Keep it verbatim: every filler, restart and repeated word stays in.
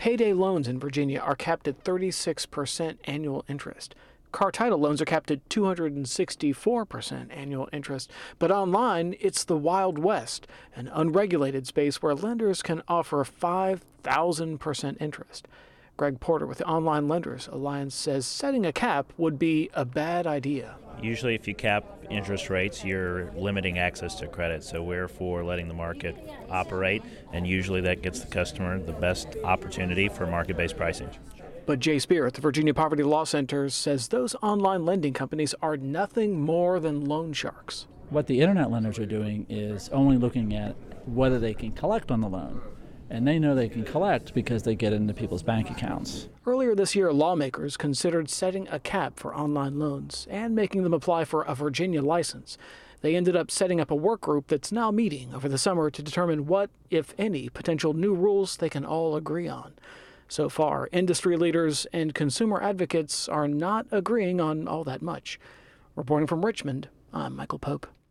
Payday loans in Virginia are capped at thirty-six percent annual interest. Car title loans are capped at two hundred sixty-four percent annual interest. But online, it's the Wild West, an unregulated space where lenders can offer five thousand percent interest. Greg Porter with the Online Lenders Alliance says setting a cap would be a bad idea. Usually if you cap interest rates, you're limiting access to credit, so we're for letting the market operate, and usually that gets the customer the best opportunity for market-based pricing. But Jay Spear at the Virginia Poverty Law Center says those online lending companies are nothing more than loan sharks. What the internet lenders are doing is only looking at whether they can collect on the loan. And they know they can collect because they get into people's bank accounts. Earlier this year, lawmakers considered setting a cap for online loans and making them apply for a Virginia license. They ended up setting up a work group that's now meeting over the summer to determine what, if any, potential new rules they can all agree on. So far, industry leaders and consumer advocates are not agreeing on all that much. Reporting from Richmond, I'm Michael Pope.